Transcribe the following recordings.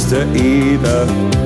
Meister Eder.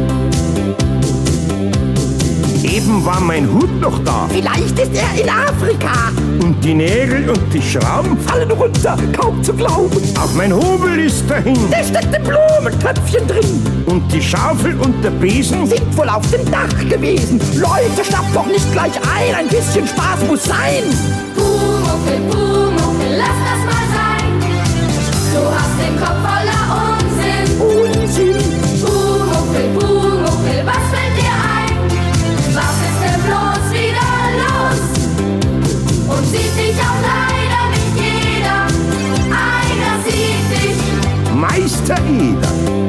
Eben war mein Hut noch da. Vielleicht ist er in Afrika. Und die Nägel und die Schrauben fallen runter, kaum zu glauben. Auch mein Hobel ist dahin. Da steckt ein Blumentöpfchen drin. Und die Schaufel und der Besen sind wohl auf dem Dach gewesen. Leute, schnappt doch nicht gleich ein bisschen Spaß muss sein. Pumuckl, lass das mal sein. Du hast den Kopf voller Unsinn. Unsinn. Pumuckl, was fällt dir ein? Was ist denn bloß wieder los? Und sieht dich auch leider nicht jeder. Einer sieht dich. Meister Eder.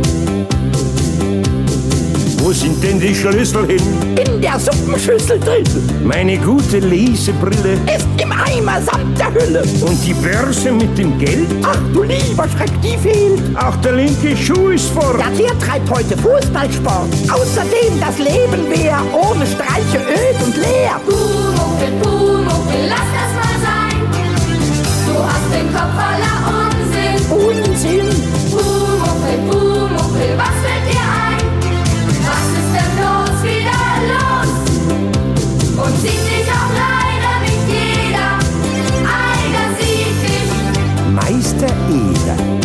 Wo sind denn die Schlüssel hin? In der Suppenschüssel drin. Meine gute Lesebrille ist im Eimer samt der Hülle. Und die Börse mit dem Geld? Ach du lieber Schreck, die fehlt. Auch der linke Schuh ist fort. Ja, der treibt heute Fußballsport. Außerdem das Leben wär ohne Streiche öd und leer. Pumuckl, lass das mal sein. Du hast den Kopf voller Unsinn. Unsinn. Pumuckl, was fällt dir ein? Was ist denn bloß wieder los? Und sieht dich auch leider nicht jeder. Einer sieht dich. Meister Eder.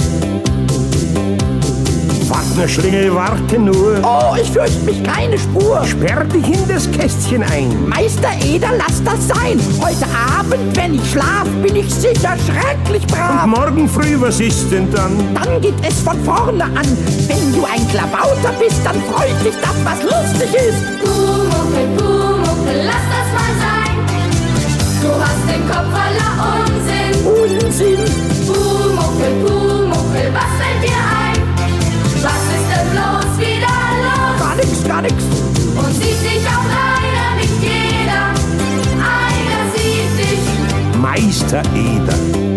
Wagner Schlingel, warte nur. Oh, ich fürchte mich keine Spur. Sperr dich in das Kästchen ein. Meister Eder, lass das sein. Heute Abend, wenn ich schlaf, bin ich sicher schrecklich brav. Und morgen früh, was ist denn dann? Dann geht es von vorne an. Wenn du ein Klabauter bist, dann freut dich das, was lustig ist. Pumuckl, lass das mal sein. Du hast den Kopf voller Unsinn. Unsinn. Pumuckl, was fällt dir ein? Was ist denn bloß wieder los? Gar nix. Und sieht dich auch leider nicht jeder. Einer sieht dich. Meister Eder.